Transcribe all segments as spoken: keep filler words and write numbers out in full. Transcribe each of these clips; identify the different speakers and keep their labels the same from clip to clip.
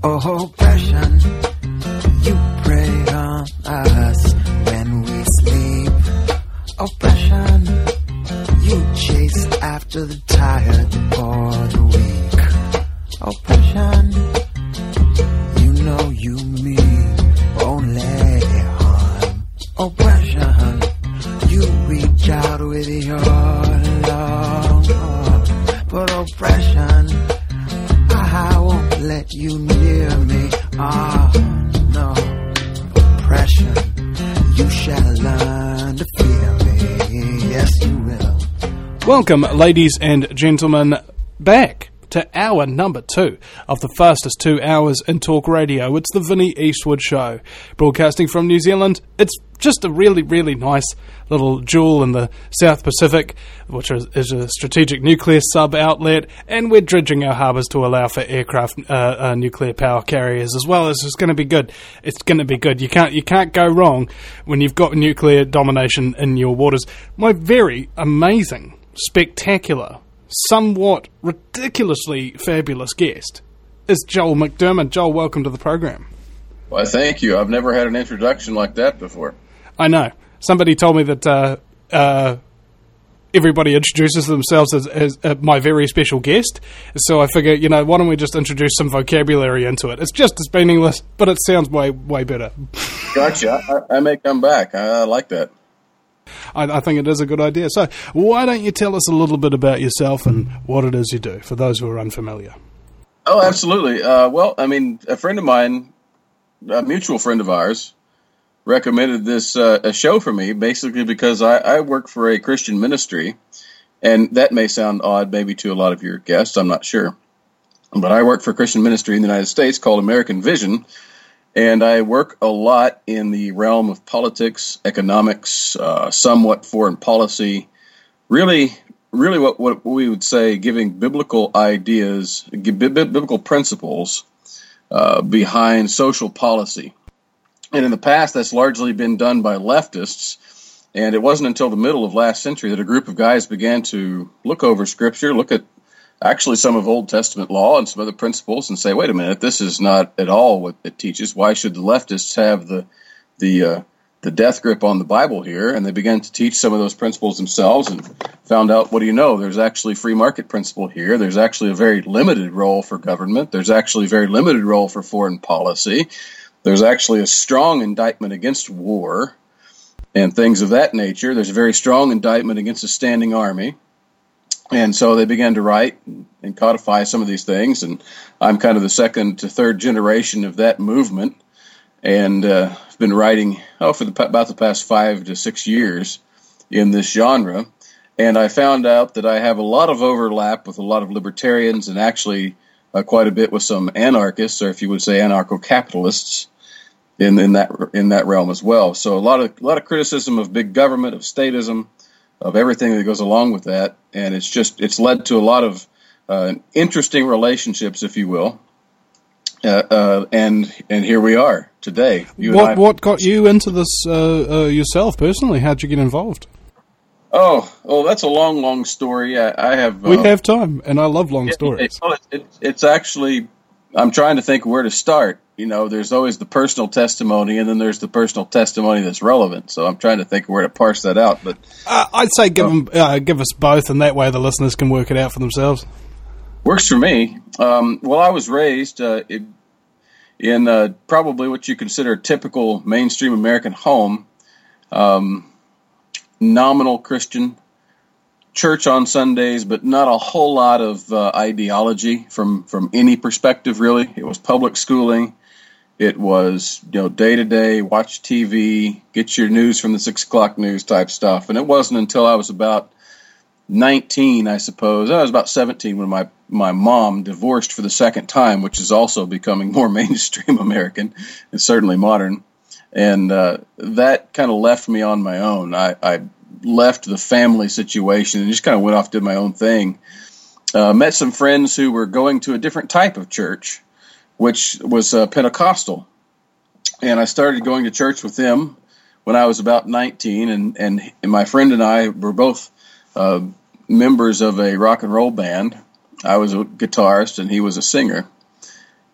Speaker 1: oppression. You prey on us when we sleep. Oppression. You chase after the tired, the poor, the weak. Oppression. You know you mean only harm. Oppression. You reach out with your long arm. But oppression, I won't let you near me. Ah, no. Oppression, you shall learn to fear me. Yes, you will.
Speaker 2: Welcome, ladies and gentlemen, back to hour number two of the fastest two hours in talk radio. It's the Vinnie Eastwood Show, broadcasting from New Zealand. It's just a really, really nice little jewel in the South Pacific, which is, is a strategic nuclear sub-outlet, and we're dredging our harbours to allow for aircraft uh, uh, nuclear power carriers as well. It's going to be good. It's going to be good. You can't you can't go wrong when you've got nuclear domination in your waters. My very amazing, spectacular, somewhat ridiculously fabulous guest is Joel McDermott. Joel, welcome to the program.
Speaker 3: Well, thank you. I've never had an introduction like that before.
Speaker 2: I know. Somebody told me that uh, uh, everybody introduces themselves as, as uh, my very special guest, so I figure, you know, why don't we just introduce some vocabulary into it? It's just as meaningless, but it sounds way, way better.
Speaker 3: Gotcha. I, I may come back. I, I like that.
Speaker 2: I, I think it is a good idea. So why don't you tell us a little bit about yourself and what it is you do, for those who are unfamiliar?
Speaker 3: Oh, absolutely. Uh, well, I mean, a friend of mine, a mutual friend of ours, recommended this uh, a show for me, basically because I, I work for a Christian ministry, and that may sound odd maybe to a lot of your guests, I'm not sure. But I work for a Christian ministry in the United States called American Vision, and I work a lot in the realm of politics, economics, uh, somewhat foreign policy, really, really what, what we would say giving biblical ideas, biblical principles uh, behind social policy. And in the past, that's largely been done by leftists, and it wasn't until the middle of last century that a group of guys began to look over Scripture, look at actually some of Old Testament law and some other principles, and say, wait a minute, this is not at all what it teaches. Why should the leftists have the the uh, the death grip on the Bible here? And they began to teach some of those principles themselves and found out, what do you know, there's actually free market principle here. There's actually a very limited role for government. There's actually a very limited role for foreign policy. There's actually a strong indictment against war and things of that nature. There's a very strong indictment against a standing army. And so they began to write and codify some of these things. And I'm kind of the second to third generation of that movement. And uh, I've been writing oh, for the, about the past five to six years in this genre. And I found out that I have a lot of overlap with a lot of libertarians and actually uh, quite a bit with some anarchists, or if you would say anarcho-capitalists, in in that in that realm as well. So a lot of a lot of criticism of big government, of statism, of everything that goes along with that, and it's just it's led to a lot of uh, interesting relationships, if you will. Uh, uh, and and here we are today. You
Speaker 2: what
Speaker 3: and I,
Speaker 2: what got you into this uh, uh, yourself personally? How'd you get involved?
Speaker 3: Oh, well, that's a long, long story. I, I have.
Speaker 2: We
Speaker 3: uh,
Speaker 2: have time, and I love long
Speaker 3: it,
Speaker 2: stories.
Speaker 3: It, it, it's actually. I'm trying to think where to start. You know, there's always the personal testimony, and then there's the personal testimony that's relevant. So I'm trying to think of where to parse that out. But
Speaker 2: uh, I'd say give them, uh, give us both, and that way the listeners can work it out for themselves.
Speaker 3: Works for me. Um, well, I was raised uh, in, in uh, probably what you consider a typical mainstream American home, um, nominal Christian, church on Sundays, but not a whole lot of uh, ideology from, from any perspective, really. It was public schooling. It was, you know, day-to-day, watch T V, get your news from the six o'clock news type stuff. And it wasn't until I was about nineteen, I suppose. I was about seventeen when my, my mom divorced for the second time, which is also becoming more mainstream American and certainly modern. And uh, that kind of left me on my own. I, I left the family situation and just kind of went off, did my own thing. Uh, met some friends who were going to a different type of church, which was uh, Pentecostal. And I started going to church with them when I was about nineteen, and, and, and my friend and I were both uh, members of a rock and roll band. I was a guitarist, and he was a singer.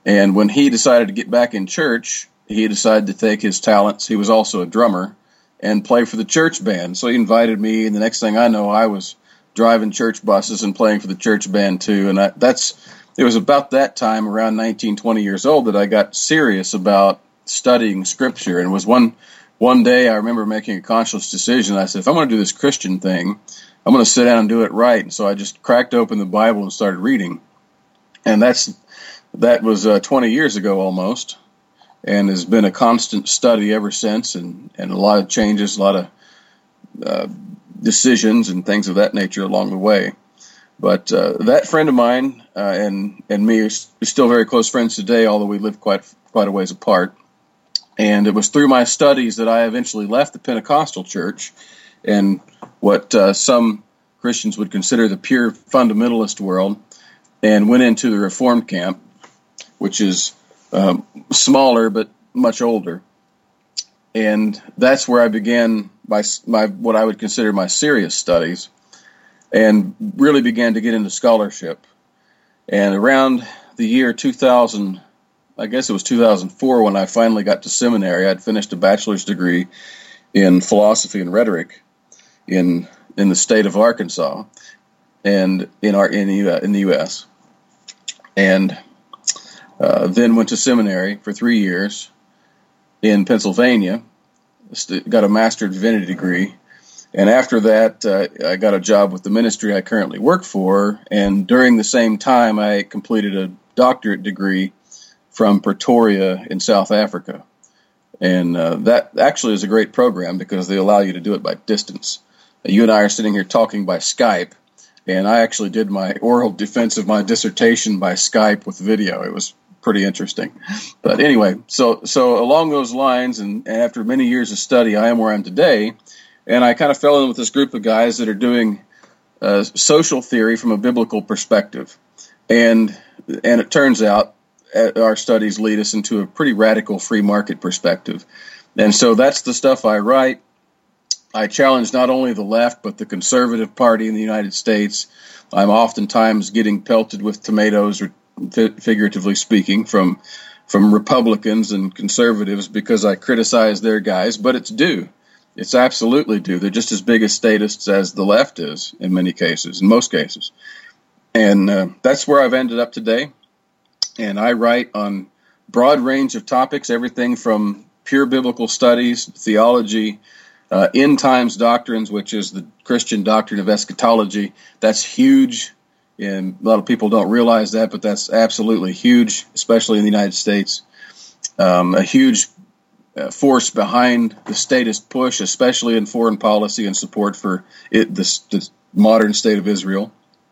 Speaker 3: And when he decided to get back in church, he decided to take his talents. He was also a drummer and play for the church band. So he invited me, and the next thing I know, I was driving church buses and playing for the church band too. And I, that's it was about that time, around nineteen, twenty years old, that I got serious about studying Scripture. And it was one one day I remember making a conscious decision. I said, if I'm going to do this Christian thing, I'm going to sit down and do it right. And so I just cracked open the Bible and started reading. And that's that was uh, twenty years ago almost, and has been a constant study ever since, and, and a lot of changes, a lot of uh, decisions and things of that nature along the way. But uh, that friend of mine uh, and and me are still very close friends today, although we live quite quite a ways apart. And it was through my studies that I eventually left the Pentecostal church and what uh, some Christians would consider the pure fundamentalist world, and went into the Reformed camp, which is um, smaller but much older. And that's where I began my, my what I would consider my serious studies, and really began to get into scholarship. And around the year two thousand, I guess it was two thousand four, when I finally got to seminary. I'd finished a bachelor's degree in philosophy and rhetoric in in the state of Arkansas, and in our in the, in the U S And uh, then went to seminary for three years in Pennsylvania. Got a Master of Divinity degree. And after that, uh, I got a job with the ministry I currently work for. And during the same time, I completed a doctorate degree from Pretoria in South Africa. And uh, that actually is a great program because they allow you to do it by distance. You and I are sitting here talking by Skype, and I actually did my oral defense of my dissertation by Skype with video. It was pretty interesting. But anyway, so so along those lines, and, and after many years of study, I am where I am today. And I kind of fell in with this group of guys that are doing uh, social theory from a biblical perspective. And and it turns out our studies lead us into a pretty radical free market perspective. And so that's the stuff I write. I challenge not only the left, but the conservative party in the United States. I'm oftentimes getting pelted with tomatoes, or figuratively speaking, from from Republicans and conservatives because I criticize their guys, but it's due. It's absolutely due. They're just as big as statists as the left is in many cases, in most cases. And uh, that's where I've ended up today. And I write on broad range of topics, everything from pure biblical studies, theology, uh, end times doctrines, which is the Christian doctrine of eschatology. That's huge. And a lot of people don't realize that, but that's absolutely huge, especially in the United States. Um, a huge uh, force behind the statist push, especially in foreign policy and support for it, the, the modern state of Israel.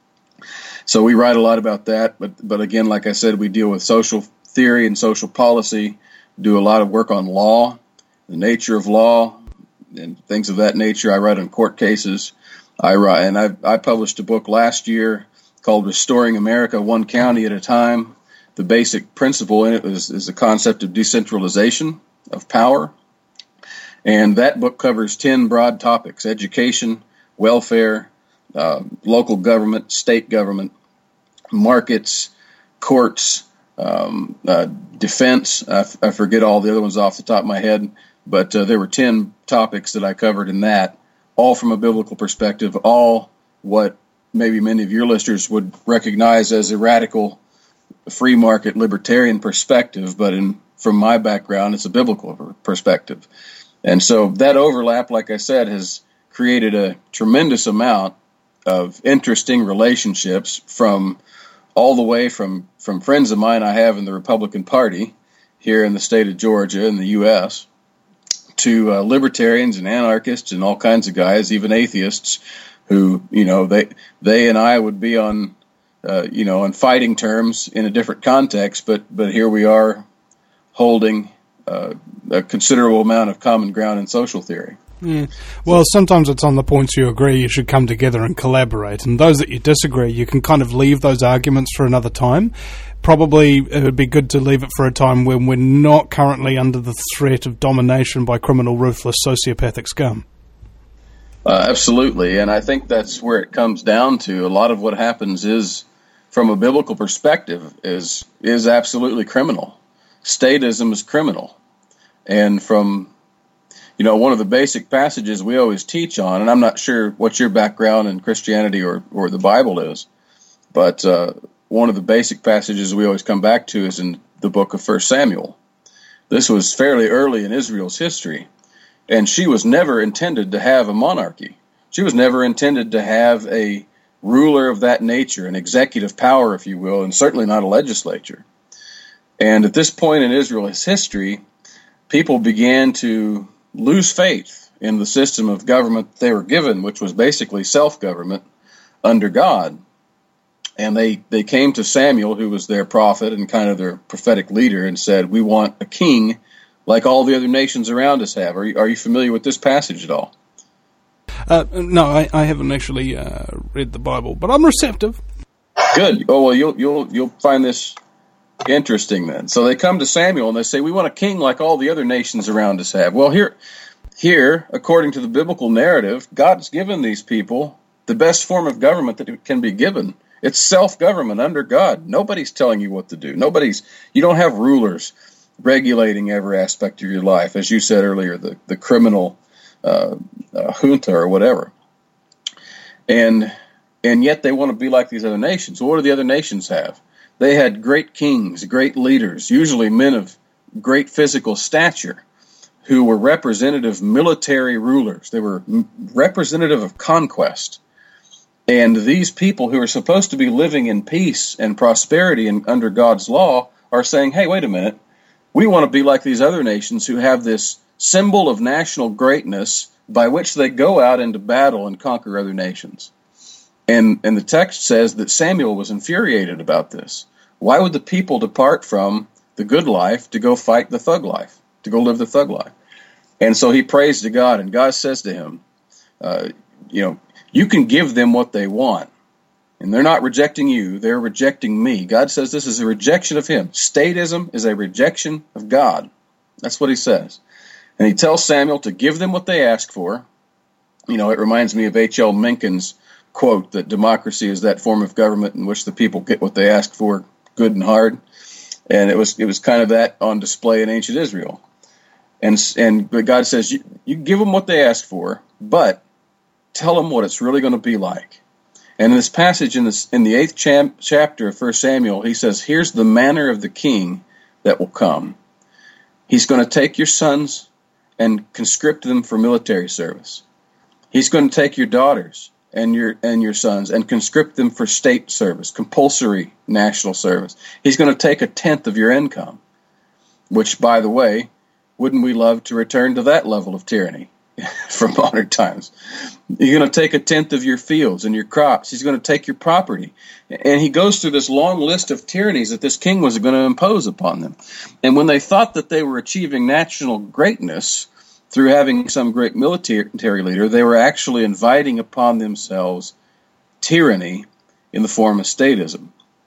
Speaker 3: So we write a lot about that, but but again, like I said, we deal with social theory and social policy, do a lot of work on law, the nature of law, and things of that nature. I write on court cases. I write, and I I published a book last year called Restoring America One County at a Time. The basic principle in it is, is the concept of decentralization of power. And that book covers ten broad topics: education, welfare, uh, local government, state government, markets, courts, um, uh, defense. I, f- I forget all the other ones off the top of my head, but uh, there were ten topics that I covered in that, all from a biblical perspective, all what maybe many of your listeners would recognize as a radical free market libertarian perspective, but in from my background, it's a biblical perspective. And so that overlap, like I said, has created a tremendous amount of interesting relationships from all the way from, from friends of mine I have in the Republican Party here in the state of Georgia in the U S to uh, libertarians and anarchists and all kinds of guys, even atheists, who, you know, they they and I would be on, uh, you know, on fighting terms in a different context, but but here we are holding uh, a considerable amount of common ground in social theory.
Speaker 2: Mm. Well, sometimes it's on the points you agree you should come together and collaborate, and those that you disagree, you can kind of leave those arguments for another time. Probably it would be good to leave it for a time when we're not currently under the threat of domination by criminal, ruthless, sociopathic scum.
Speaker 3: Uh, absolutely, and I think that's where it comes down to. A lot of what happens is from a biblical perspective, is is absolutely criminal. Statism is criminal. And from, you know, one of the basic passages we always teach on, and I'm not sure what your background in Christianity or, or the Bible is, but uh, one of the basic passages we always come back to is in the book of First Samuel. This was fairly early in Israel's history, and she was never intended to have a monarchy. She was never intended to have a ruler of that nature, an executive power, if you will, and certainly not a legislature. And at this point in Israel's history, people began to lose faith in the system of government they were given, which was basically self-government under God. And they, they came to Samuel, who was their prophet and kind of their prophetic leader, and said, we want a king like all the other nations around us have. Are you, are you familiar with this passage at all?
Speaker 2: Uh, no, I, I haven't actually uh, read the Bible, but I'm receptive.
Speaker 3: Good. Oh, well, you'll you'll you'll find this interesting then. So they come to Samuel and they say, we want a king like all the other nations around us have. Well, here, here, according to the biblical narrative, God's given these people the best form of government that can be given. It's self-government under God. Nobody's telling you what to do. Nobody's, you don't have rulers regulating every aspect of your life. As you said earlier, the, the criminal uh, uh, junta or whatever. And, and yet they want to be like these other nations. So what do the other nations have? They had great kings, great leaders, usually men of great physical stature, who were representative military rulers. They were representative of conquest. And these people who are supposed to be living in peace and prosperity and under God's law are saying, hey, wait a minute, we want to be like these other nations who have this symbol of national greatness by which they go out into battle and conquer other nations. And, and the text says that Samuel was infuriated about this. Why would the people depart from the good life to go fight the thug life, to go live the thug life? And so he prays to God, and God says to him, uh, you know, you can give them what they want. And they're not rejecting you, they're rejecting me. God says this is a rejection of him. Statism is a rejection of God. That's what he says. And he tells Samuel to give them what they ask for. You know, it reminds me of H L Mencken's quote that democracy is that form of government in which the people get what they ask for, good and hard. And it was it was kind of that on display in ancient Israel. And and but God says, you, you give them what they ask for, but tell them what it's really going to be like. And in this passage in this in the eighth chap, chapter of First Samuel, he says, here's the manner of the king that will come. He's going to take your sons and conscript them for military service. He's going to take your daughters and your and your sons and conscript them for state service, compulsory national service. He's going to take a tenth of your income, which, by the way, wouldn't we love to return to that level of tyranny from modern times? You're going to take a tenth of your fields and your crops. He's going to take your property. And he goes through this long list of tyrannies that this king was going to impose upon them. And when they thought that they were achieving national greatness through having some great military leader, they were actually inviting upon themselves tyranny in the form of statism.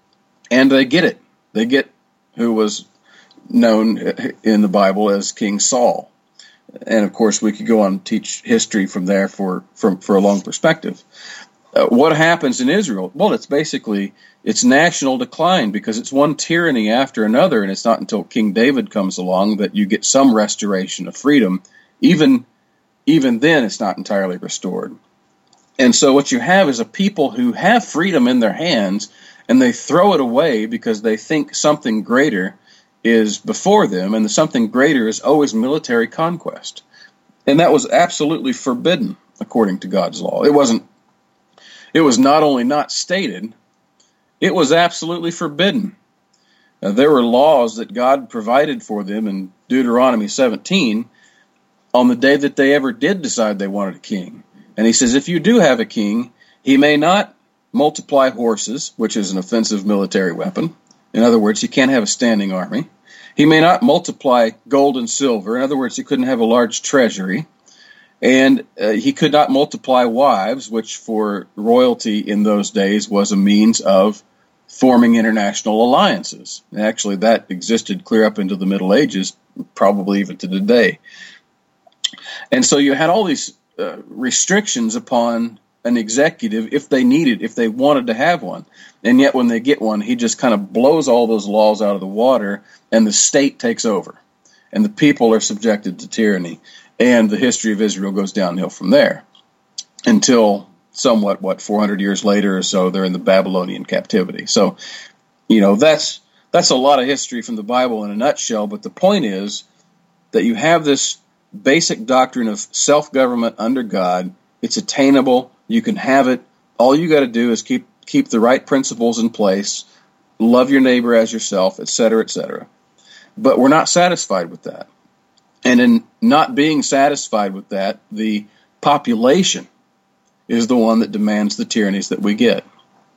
Speaker 3: And they get it. They get who was known in the Bible as King Saul. And, of course, we could go on and teach history from there for, for, for a long perspective. Uh, what happens in Israel? Well, it's basically, it's national decline because it's one tyranny after another, and it's not until King David comes along that you get some restoration of freedom. Even, even then, it's not entirely restored. And so what you have is a people who have freedom in their hands, and they throw it away because they think something greater is before them, and the something greater is always military conquest. And that was absolutely forbidden according to God's law. It wasn't, it was not only not stated, it was absolutely forbidden. Now, there were laws that God provided for them in Deuteronomy seventeen on the day that they ever did decide they wanted a king. And he says, if you do have a king, he may not multiply horses, which is an offensive military weapon. In other words, he can't have a standing army. He may not multiply gold and silver. In other words, he couldn't have a large treasury. And uh, he could not multiply wives, which for royalty in those days was a means of forming international alliances. And actually, that existed clear up into the Middle Ages, probably even to today. And so you had all these uh, restrictions upon an executive if they needed, if they wanted to have one. And yet when they get one, he just kind of blows all those laws out of the water, and the state takes over. And the people are subjected to tyranny. And the history of Israel goes downhill from there until somewhat, what, four hundred years later or so, they're in the Babylonian captivity. So, you know, that's that's a lot of history from the Bible in a nutshell. But the point is that you have this basic doctrine of self-government under God. It's attainable. You can have it. All you got to do is keep keep the right principles in place, love your neighbor as yourself, et cetera, et cetera. But we're not satisfied with that. And in not being satisfied with that, the population is the one that demands the tyrannies that we get.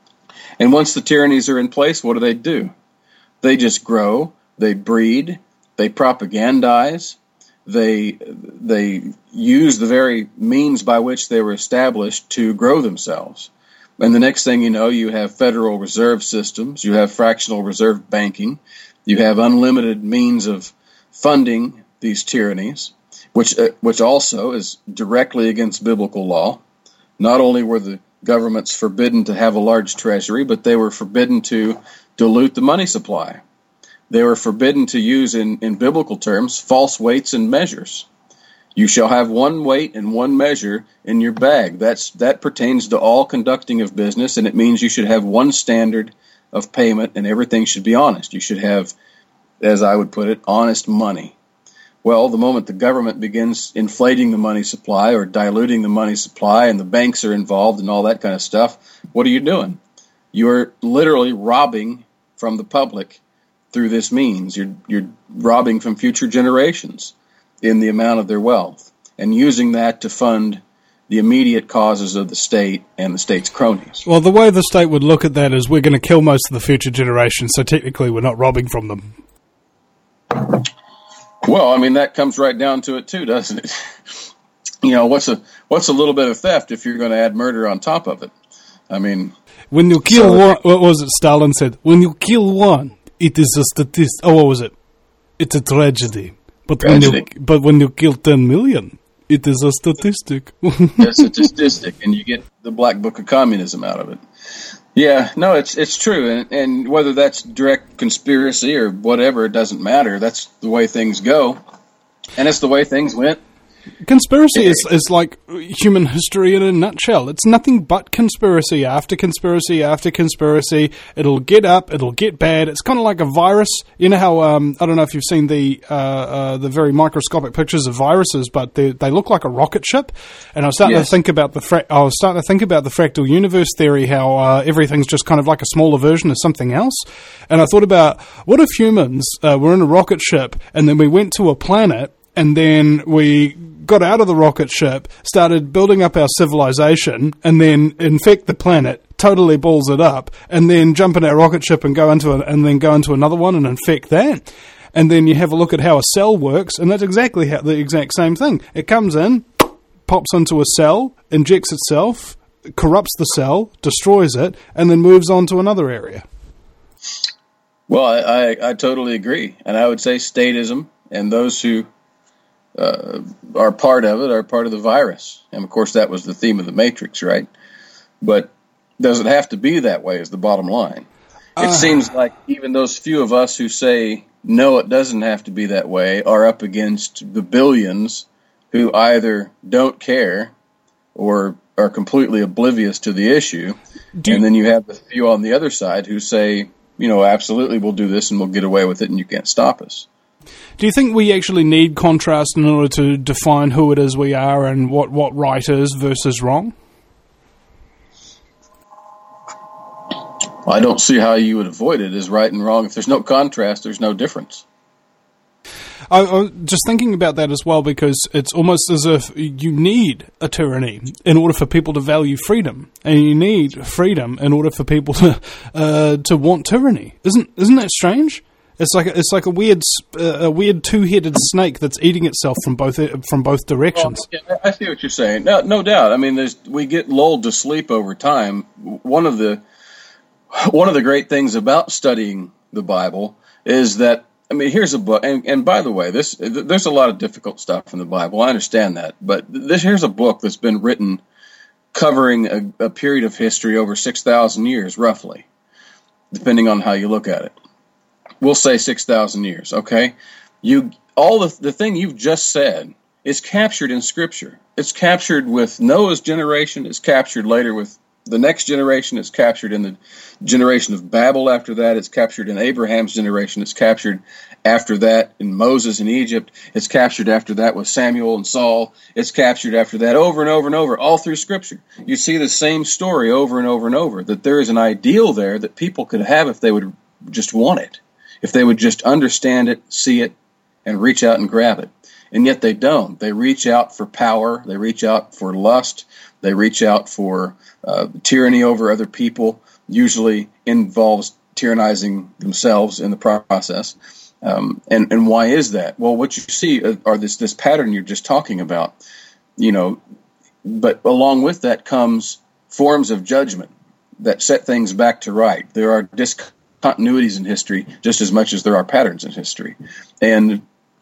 Speaker 3: And once the tyrannies are in place, what do they do? They just grow, they breed, they propagandize, they they use the very means by which they were established to grow themselves. And the next thing you know, you have Federal Reserve systems, you have fractional reserve banking, you have unlimited means of funding these tyrannies, which uh, which also is directly against biblical law. Not only were the governments forbidden to have a large treasury, but they were forbidden to dilute the money supply. They were forbidden to use, in, in biblical terms, false weights and measures. You shall have one weight and one measure in your bag. That's that pertains to all conducting of business, and it means you should have one standard of payment, and everything should be honest. You should have, as I would put it, honest money. Well, the moment the government begins inflating the money supply or diluting the money supply and the banks are involved and all that kind of stuff, what are you doing? You're literally robbing from the public through this means. You're, you're robbing from future generations in the amount of their wealth and using that to fund the immediate causes of the state and the state's cronies.
Speaker 2: Well, the way the state would look at that is we're going to kill most of the future generations, so technically we're not robbing from them.
Speaker 3: Well, I mean, that comes right down to it too, doesn't it? You know, what's a what's a little bit of theft if you're going to add murder on top of it? I mean,
Speaker 2: when you kill
Speaker 3: so
Speaker 2: one, what was it Stalin said? When you kill one, it is a statistic. Oh, what was it? It's a tragedy. But tragedy. when you but when you kill ten million, it is a statistic.
Speaker 3: It's a statistic, and you get the Black Book of Communism out of it. Yeah, no, it's it's true, and, and whether that's direct conspiracy or whatever, it doesn't matter. That's the way things go, and it's the way things went.
Speaker 2: Conspiracy is, is like human history in a nutshell. It's nothing but conspiracy after conspiracy after conspiracy. It'll get up, it'll get bad. It's kind of like a virus. You know how, um, I don't know if you've seen the uh, uh, the very microscopic pictures of viruses, but they, they look like a rocket ship. And I was starting yes. to think about the fra- I was starting to think about the fractal universe theory, how uh, everything's just kind of like a smaller version of something else. And I thought about, what if humans uh, were in a rocket ship and then we went to a planet and then we got out of the rocket ship, started building up our civilization, and then infect the planet, totally balls it up, and then jump in our rocket ship and go into a, and then go into another one and infect that. And then you have a look at how a cell works, and that's exactly how the exact same thing. It comes in, pops into a cell, injects itself, corrupts the cell, destroys it, and then moves on to another area.
Speaker 3: Well, I, I, I totally agree, and I would say statism and those who Uh, are part of it, are part of the virus. And of course that was the theme of the Matrix, right? But does it have to be that way is the bottom line. It uh, seems like even those few of us who say, no, it doesn't have to be that way, are up against the billions who either don't care or are completely oblivious to the issue.
Speaker 2: Do
Speaker 3: and then you have the few on the other side who say, you know, absolutely, we'll do this and we'll get away with it and you can't stop us.
Speaker 2: Do you think we actually need contrast in order to define who it is we are and what, what right is versus wrong?
Speaker 3: I don't see how you would avoid it as right and wrong. If there's no contrast, there's no difference.
Speaker 2: I, I'm just thinking about that as well, because it's almost as if you need a tyranny in order for people to value freedom, and you need freedom in order for people to uh, to want tyranny. Isn't isn't that strange? It's like a, it's like a weird uh, a weird two-headed snake that's eating itself from both from both directions.
Speaker 3: Well, yeah, I see what you're saying. No, no doubt. I mean, there's we get lulled to sleep over time. One of the one of the great things about studying the Bible is that, I mean, here's a book, and, and by the way, this there's a lot of difficult stuff in the Bible. I understand that, but this here's a book that's been written covering a, a period of history over six thousand years, roughly, depending on how you look at it. We'll say six thousand years, okay? You all the, the thing you've just said is captured in Scripture. It's captured with Noah's generation. It's captured later with the next generation. It's captured in the generation of Babel after that. It's captured in Abraham's generation. It's captured after that in Moses in Egypt. It's captured after that with Samuel and Saul. It's captured after that over and over and over, all through Scripture. You see the same story over and over and over, that there is an ideal there that people could have if they would just want it, if they would just understand it, see it, and reach out and grab it. And yet they don't. They reach out for power. They reach out for lust. They reach out for uh, tyranny over other people, usually involves tyrannizing themselves in the process. Um, and, and why is that? Well, what you see are this, this pattern you're just talking about, you know, but along with that comes forms of judgment that set things back to right. There are discontinuities in history just as much as there are patterns in history. And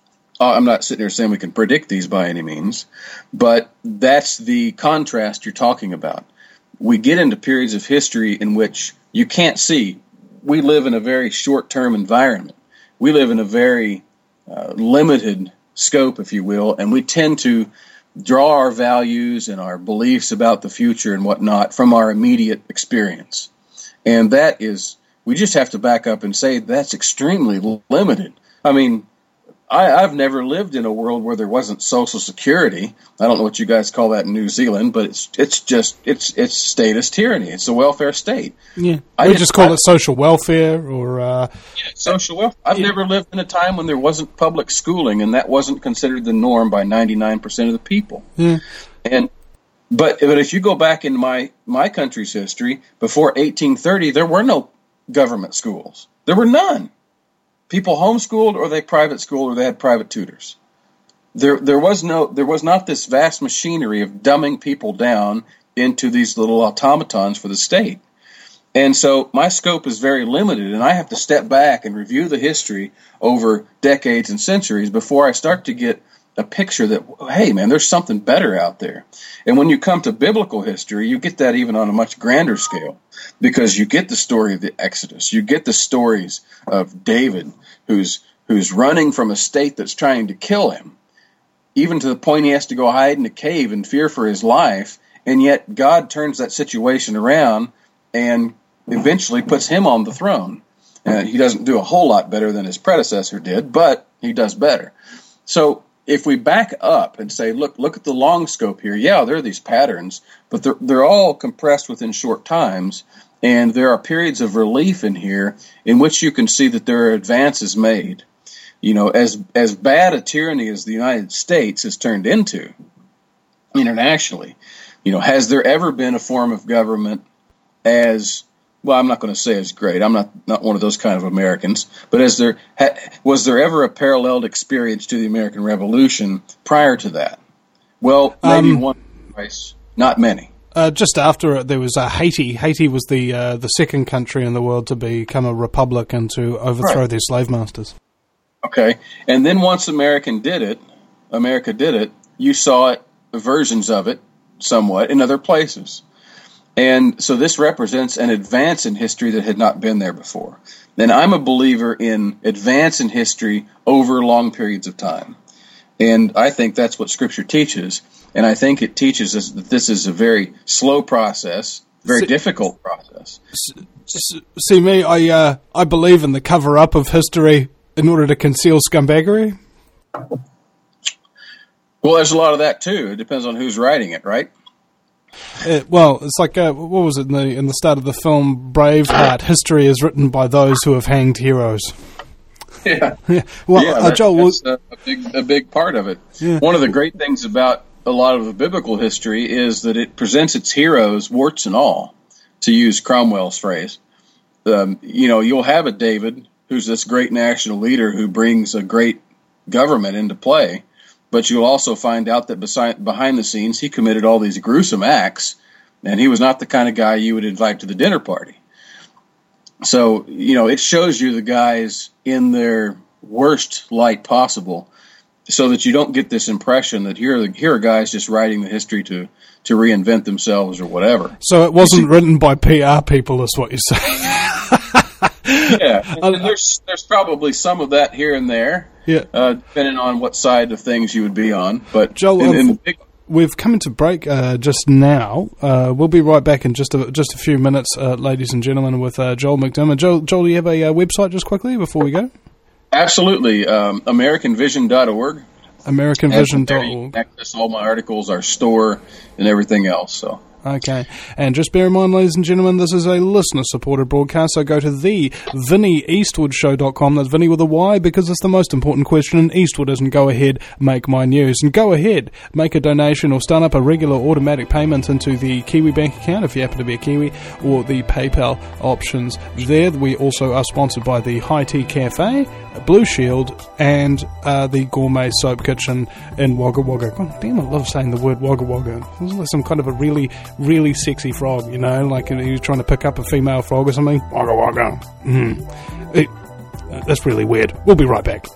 Speaker 3: I'm not sitting here saying we can predict these by any means, but that's the contrast you're talking about. We get into periods of history in which you can't see. We live in a very short-term environment. We live in a very uh, limited scope, if you will, and we tend to draw our values and our beliefs about the future and whatnot from our immediate experience. And that is, we just have to back up and say that's extremely limited. I mean, I, I've never lived in a world where there wasn't Social Security. I don't know what you guys call that in New Zealand, but it's it's just it's it's status tyranny. It's a welfare state.
Speaker 2: Yeah,
Speaker 3: I
Speaker 2: we
Speaker 3: just,
Speaker 2: just call
Speaker 3: I,
Speaker 2: it social welfare or uh,
Speaker 3: yeah, social welfare. I've
Speaker 2: yeah.
Speaker 3: never lived in a time when there wasn't public schooling, and that wasn't considered the norm by ninety-nine percent of the people.
Speaker 2: Yeah.
Speaker 3: And but but if you go back in my my country's history, before eighteen thirty, there were no government schools. There were none. People homeschooled, or they private schooled, or they had private tutors. There, there was no, there was not this vast machinery of dumbing people down into these little automatons for the state. And so my scope is very limited, and I have to step back and review the history over decades and centuries before I start to get a picture that, hey, man, there's something better out there. And when you come to biblical history, you get that even on a much grander scale, because you get the story of the Exodus. You get the stories of David, who's who's running from a state that's trying to kill him, even to the point he has to go hide in a cave in fear for his life, and yet God turns that situation around and eventually puts him on the throne. And he doesn't do a whole lot better than his predecessor did, but he does better. So if we back up and say, look, look at the long scope here, yeah, there are these patterns, but they're, they're all compressed within short times, and there are periods of relief in here in which you can see that there are advances made. You know, as as bad a tyranny as the United States has turned into internationally, you know, has there ever been a form of government as, well, I'm not going to say as great. I'm not, not one of those kind of Americans. But as there ha, was there ever a paralleled experience to the American Revolution prior to that? Well, maybe
Speaker 2: um,
Speaker 3: one twice, not many.
Speaker 2: Uh, just after it, there was uh, Haiti. Haiti was the uh, the second country in the world to become a republic and to overthrow
Speaker 3: Right.
Speaker 2: their slave masters.
Speaker 3: Okay, and then once American did it, America did it, you saw it, versions of it, somewhat, in other places. And so this represents an advance in history that had not been there before. And I'm a believer in advance in history over long periods of time. And I think that's what Scripture teaches. And I think it teaches us that this is a very slow process, very
Speaker 2: See,
Speaker 3: difficult process.
Speaker 2: See me, I uh, I believe in the cover-up of history in order to conceal scumbaggery.
Speaker 3: Well, there's a lot of that too. It depends on who's writing it, right?
Speaker 2: It, well, it's like, uh, what was it in the in the start of the film Braveheart? History is written by those who have hanged heroes.
Speaker 3: Yeah.
Speaker 2: yeah. Well,
Speaker 3: yeah,
Speaker 2: uh,
Speaker 3: that,
Speaker 2: Joel,
Speaker 3: that's a, a, big, a big part of it.
Speaker 2: Yeah.
Speaker 3: One of the great things about a lot of the biblical history is that it presents its heroes, warts and all, to use Cromwell's phrase. Um, you know, you'll have a David who's this great national leader who brings a great government into play, but you'll also find out that beside, behind the scenes he committed all these gruesome acts, and he was not the kind of guy you would invite to the dinner party. So, you know, it shows you the guys in their worst light possible. so that you don't get this impression that here are, here are guys just writing the history to, to reinvent themselves or whatever.
Speaker 2: So it wasn't written by P R people, is what you're saying.
Speaker 3: Yeah, and there's there's probably some of that here and there,
Speaker 2: yeah,
Speaker 3: uh, depending on what side of things you would be on. But
Speaker 2: Joel,
Speaker 3: in, in the big,
Speaker 2: we've come into break uh, just now. Uh, we'll be right back in just a, just a few minutes, uh, ladies and gentlemen, with uh, Joel McDermott. Joel, Joel, do you have a uh, website just quickly before we go?
Speaker 3: Absolutely, um, American Vision dot org.
Speaker 2: American Vision dot org.
Speaker 3: You can access all my articles, our store, and everything else. So.
Speaker 2: Okay, and just bear in mind, ladies and gentlemen, this is a listener-supported broadcast, so go to the Vinnie Eastwood Show dot com. That's Vinnie with a Y, because it's the most important question in Eastwood isn't go ahead, make my news. And go ahead, make a donation or start up a regular automatic payment into the Kiwi Bank account if you happen to be a Kiwi, or the PayPal options there. We also are sponsored by the High Tea Cafe, Blue Shield, and uh, the Gourmet Soap Kitchen in Wagga Wagga. God damn, I love saying the word Wagga Wagga. It's like some kind of a really, really sexy frog, you know, like you're trying to pick up a female frog or something. Wagga Wagga. Mm. It, that's really weird. We'll be right back.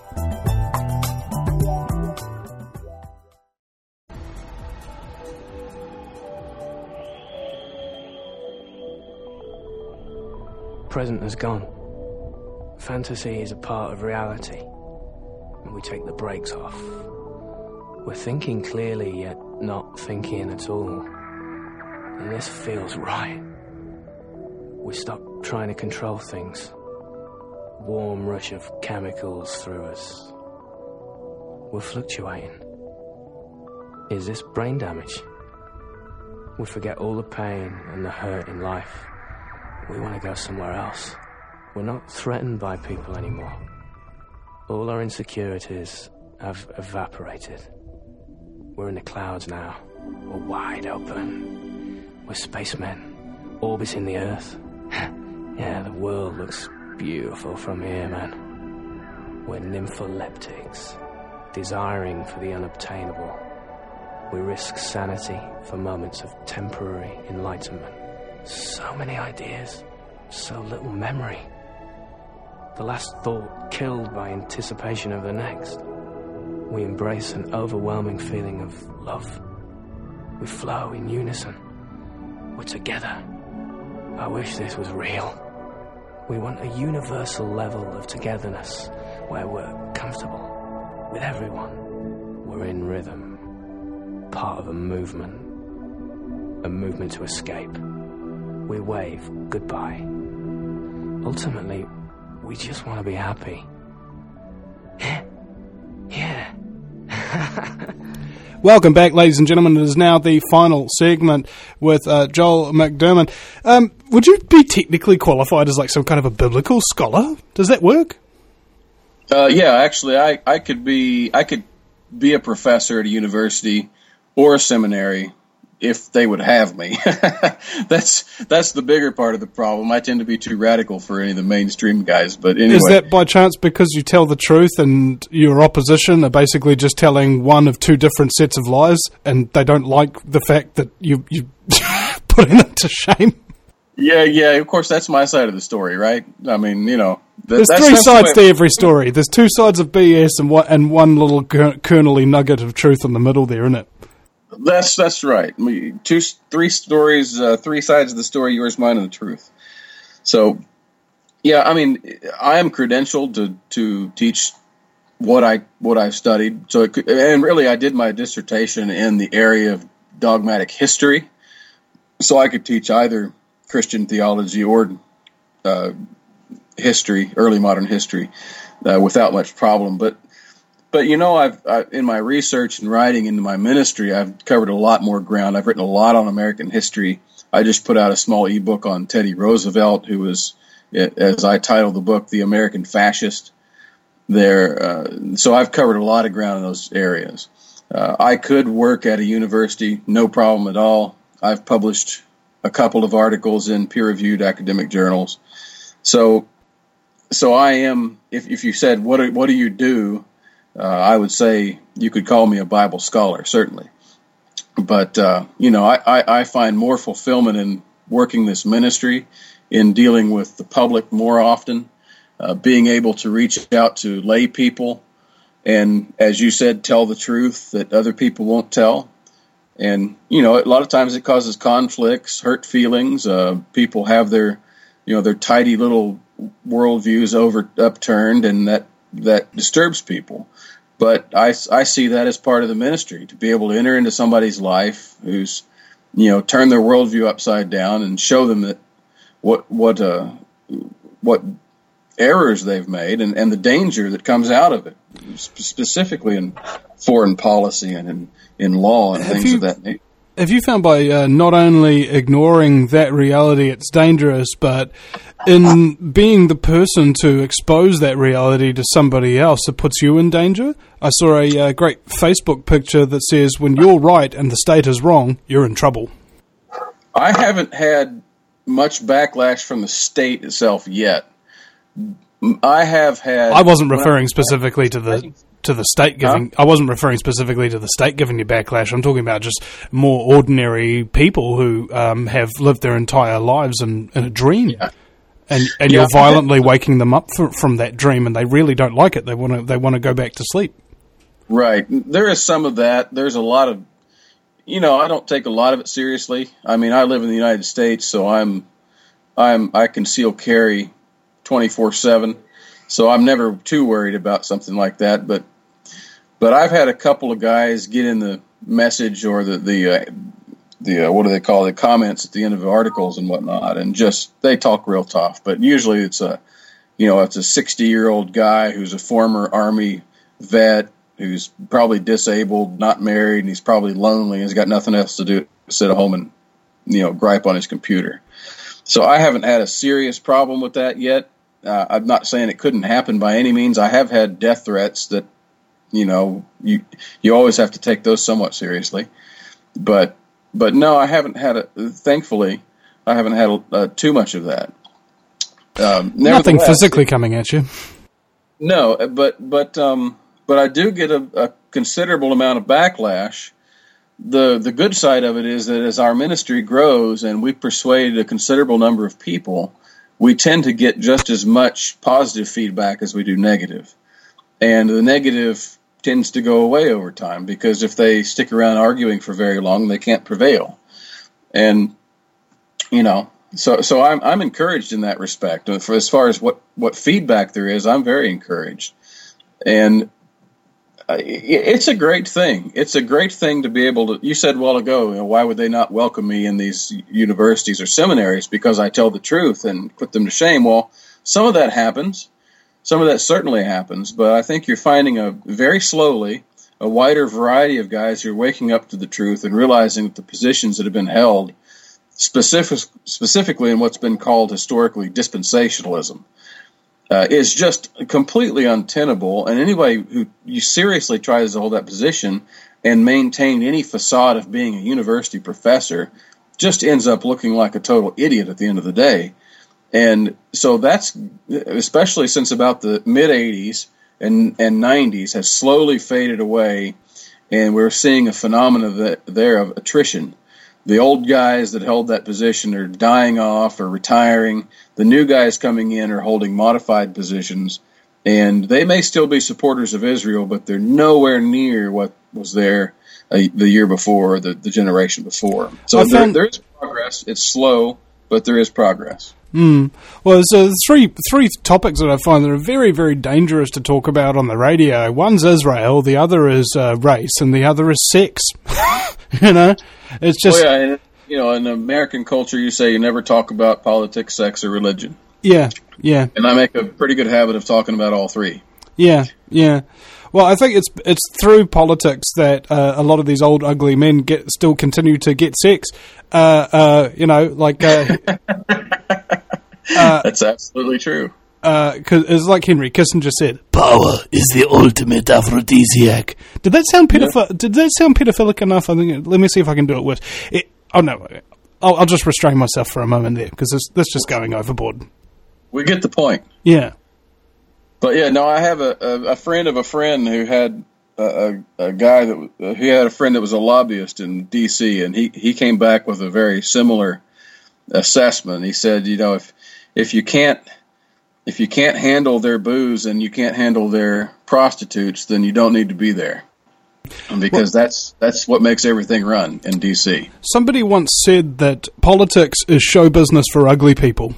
Speaker 4: Present has gone. Fantasy is a part of reality, and we take the brakes off. We're thinking clearly, yet not thinking at all. And this feels right. We stop trying to control things. Warm rush of chemicals through us. We're fluctuating. Is this brain damage? We forget all the pain and the hurt in life. We want to go somewhere else. We're not threatened by people anymore. All our insecurities have evaporated. We're in the clouds now. We're wide open. We're spacemen, orbiting the Earth. Yeah, the world looks beautiful from here, man. We're nympholeptics, desiring for the unobtainable. We risk sanity for moments of temporary enlightenment. So many ideas, so little memory. The last thought killed by anticipation of the next. We embrace an overwhelming feeling of love. We flow in unison. We're together. I wish this was real. We want a universal level of togetherness where we're comfortable with everyone. We're in rhythm, part of a movement, a movement to escape. We wave goodbye. Ultimately, we just want to be happy. Yeah.
Speaker 2: Welcome back, ladies and gentlemen. It is now the final segment with uh, Joel McDermott. Um, would you be technically qualified as like some kind of a biblical scholar? Does that work?
Speaker 3: Uh, yeah, actually, I, I could be I could be a professor at a university or a seminary if they would have me. that's that's the bigger part of the problem. I tend to be too radical for any of the mainstream guys. But anyway,
Speaker 2: is that by chance because you tell the truth and your opposition are basically just telling one of two different sets of lies, and they don't like the fact that you you putting them to shame?
Speaker 3: Yeah, yeah. Of course, that's my side of the story, right? I mean, you know,
Speaker 2: th- there's
Speaker 3: that's,
Speaker 2: three
Speaker 3: that's
Speaker 2: sides to every story. There's two sides of B S and one and one little kernely nugget of truth in the middle there, isn't it?
Speaker 3: That's that's right. Two, three stories, uh, three sides of the story: yours, mine, and the truth. So, yeah, I mean, I am credentialed to to teach what I what I've studied. So, it could, and really, I did my dissertation in the area of dogmatic history, so I could teach either Christian theology or uh, history, early modern history, uh, without much problem. But But, you know, I've I, in my research and writing into my ministry, I've covered a lot more ground. I've written a lot on American history. I just put out a small ebook on Teddy Roosevelt, who was, as I titled the book, The American Fascist. There, uh, so I've covered a lot of ground in those areas. Uh, I could work at a university, no problem at all. I've published a couple of articles in peer-reviewed academic journals. So, so I am. If if you said what do, what do you do? Uh, I would say you could call me a Bible scholar, certainly. But, uh, you know, I, I, I find more fulfillment in working this ministry, in dealing with the public more often, uh, being able to reach out to lay people and as you said, tell the truth that other people won't tell. And, you know, a lot of times it causes conflicts, hurt feelings. Uh, people have their, you know, their tidy little worldviews over upturned, and that, that disturbs people. But I, I see that as part of the ministry, to be able to enter into somebody's life who's, you know, turn their worldview upside down and show them that what what uh, what errors they've made and, and the danger that comes out of it, specifically in foreign policy and in, in law and
Speaker 2: have
Speaker 3: things
Speaker 2: you,
Speaker 3: of that nature.
Speaker 2: Have you found by uh, not only ignoring that reality it's dangerous, but in being the person to expose that reality to somebody else, it puts you in danger? I saw a uh, great Facebook picture that says, when you're right and the state is wrong, you're in trouble.
Speaker 3: I haven't had much backlash from the state itself yet. I have had...
Speaker 2: I wasn't referring specifically to the to the state giving... Huh? I wasn't referring specifically to the state giving you backlash. I'm talking about just more ordinary people who um, have lived their entire lives in, in a dream. Yeah. And and yeah. You're violently waking them up for, from that dream, and they really don't like it. They want to they want to go back to sleep.
Speaker 3: Right. There is some of that. There's a lot of... You know, I don't take a lot of it seriously. I mean, I live in the United States, so I'm I'm I conceal carry twenty-four seven, so I'm never too worried about something like that. But but I've had a couple of guys get in the message or the the uh, the uh, what do they call it, the comments at the end of the articles and whatnot, and just they talk real tough. But usually it's a you know it's a sixty year old guy who's a former Army vet who's probably disabled, not married, and he's probably lonely, and he's got nothing else to do, sit at home and, you know, gripe on his computer. So I haven't had a serious problem with that yet. Uh, I'm not saying it couldn't happen by any means. I have had death threats that, you know, you you always have to take those somewhat seriously. But but no, I haven't had a. Thankfully, I haven't had uh, too much of that. Um,
Speaker 2: Nothing physically coming at you.
Speaker 3: No, but but. Um, But I do get a, a considerable amount of backlash. The the good side of it is that as our ministry grows and we persuade a considerable number of people, we tend to get just as much positive feedback as we do negative. And the negative tends to go away over time, because if they stick around arguing for very long, they can't prevail. And, you know, so so I'm I'm encouraged in that respect. For as far as what, what feedback there is, I'm very encouraged. And it's a great thing. It's a great thing to be able to, you said a while ago, you know, why would they not welcome me in these universities or seminaries? Because I tell the truth and put them to shame. Well, some of that happens. Some of that certainly happens. But I think you're finding a very slowly a wider variety of guys who are waking up to the truth and realizing that the positions that have been held, specific, specifically in what's been called historically dispensationalism, Uh, is just completely untenable, and anybody who you seriously tries to hold that position and maintain any facade of being a university professor just ends up looking like a total idiot at the end of the day. And so that's, especially since about the mid-eighties and, and nineties, has slowly faded away, and we're seeing a phenomenon that, there of attrition. The old guys that held that position are dying off or retiring. The new guys coming in are holding modified positions, and they may still be supporters of Israel, but they're nowhere near what was there uh, the year before, or the, the generation before. So there, there is progress. It's slow, but there is progress.
Speaker 2: Mm. Well, there's uh, three three topics that I find that are very, very dangerous to talk about on the radio. One's Israel, the other is uh, race, and the other is sex. You know? It's just,
Speaker 3: well, yeah, and, you know, in American culture, you say you never talk about politics, sex, or religion.
Speaker 2: Yeah, yeah.
Speaker 3: And I make a pretty good habit of talking about all three.
Speaker 2: Yeah, yeah. Well, I think it's it's through politics that uh, a lot of these old ugly men get still continue to get sex. Uh, uh, you know, like uh,
Speaker 3: uh, that's absolutely true.
Speaker 2: Because uh, it's like Henry Kissinger said, "Power is the ultimate aphrodisiac." Did that sound pedoph- yeah. Did that sound pedophilic enough? I think. Let me see if I can do it worse. It, oh no, I'll, I'll just restrain myself for a moment there, because this this just going overboard.
Speaker 3: We get the point.
Speaker 2: Yeah,
Speaker 3: but yeah, no, I have a, a, a friend of a friend who had a, a, a guy that uh, he had a friend that was a lobbyist in D C, and he, he came back with a very similar assessment. He said, you know, if if you can't if you can't handle their booze and you can't handle their prostitutes, then you don't need to be there. Because well, that's that's what makes everything run in D C.
Speaker 2: Somebody once said that politics is show business for ugly people.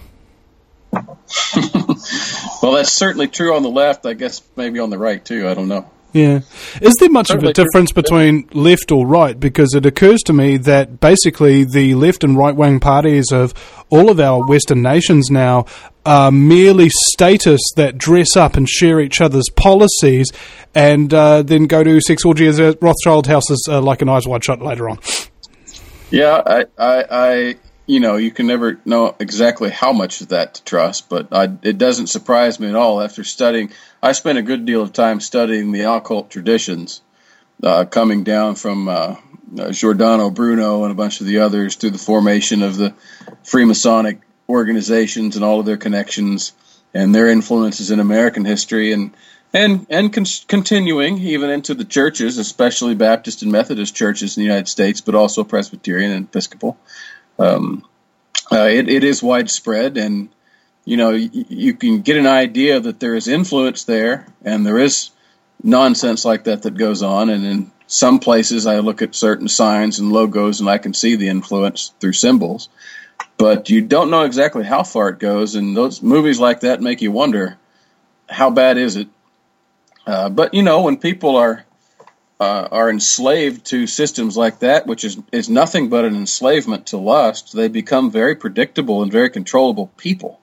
Speaker 3: Well, that's certainly true on the left. I guess maybe on the right, too. I don't know.
Speaker 2: Yeah. Is there much
Speaker 3: Certainly
Speaker 2: of a difference true. between left or right? Because it occurs to me that basically the left and right-wing parties of all of our Western nations now are merely statists that dress up and share each other's policies and uh, then go to sex orgies at Rothschild houses uh, like an Eyes Wide Shut later on.
Speaker 3: Yeah, I, I, I, you know, you can never know exactly how much of that to trust, but I, it doesn't surprise me at all after studying. I spent a good deal of time studying the occult traditions, uh, coming down from uh, uh, Giordano Bruno and a bunch of the others to the formation of the Freemasonic organizations and all of their connections and their influences in American history, and and and con- continuing even into the churches, especially Baptist and Methodist churches in the United States, but also Presbyterian and Episcopal. Um, uh, it, it is widespread, and you know y- you can get an idea that there is influence there, and there is nonsense like that that goes on. And in some places, I look at certain signs and logos, and I can see the influence through symbols. But you don't know exactly how far it goes, and those movies like that make you wonder, how bad is it? Uh, but, you know, when people are uh, are enslaved to systems like that, which is, is nothing but an enslavement to lust, they become very predictable and very controllable people.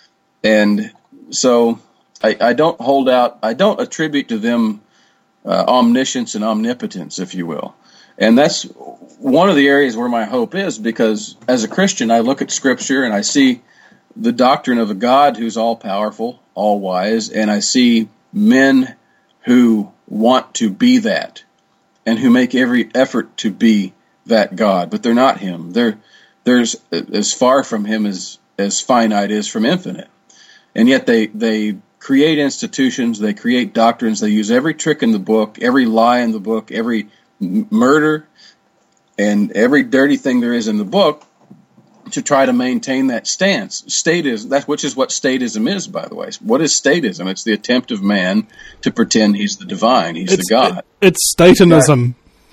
Speaker 3: And so I, I don't hold out, I don't attribute to them uh, omniscience and omnipotence, if you will. And that's one of the areas where my hope is, because as a Christian, I look at Scripture and I see the doctrine of a God who's all-powerful, all-wise, and I see men who want to be that and who make every effort to be that God, but they're not Him. They're, they're as, as far from Him as, as finite is from infinite. And yet they, they create institutions, they create doctrines, they use every trick in the book, every lie in the book, every murder and every dirty thing there is in the book to try to maintain that stance. Statism, that which is what statism is, by the way. What is statism? It's the attempt of man to pretend he's the divine, he's
Speaker 2: it's,
Speaker 3: the God.
Speaker 2: It, it's Statanism.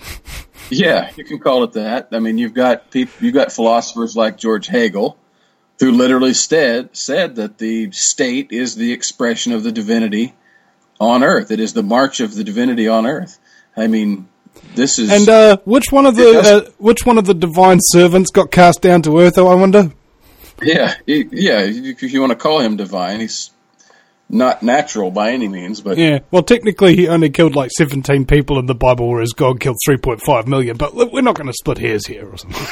Speaker 3: Yeah, you can call it that. I mean, you've got people, you've got philosophers like George Hegel, who literally said said that the state is the expression of the divinity on earth. It is the march of the divinity on earth. I mean, this is
Speaker 2: and uh, which one of the uh, which one of the divine servants got cast down to earth? Oh, I wonder.
Speaker 3: Yeah, he, yeah. If you want to call him divine, he's not natural by any means. But
Speaker 2: yeah, well, technically, he only killed like seventeen people in the Bible, whereas God killed three point five million. But we're not going to split hairs here, or something.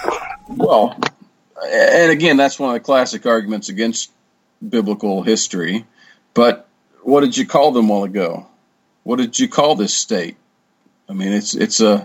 Speaker 3: Well, and again, that's one of the classic arguments against biblical history. But what did you call them a while ago? What did you call this state? I mean, it's it's a,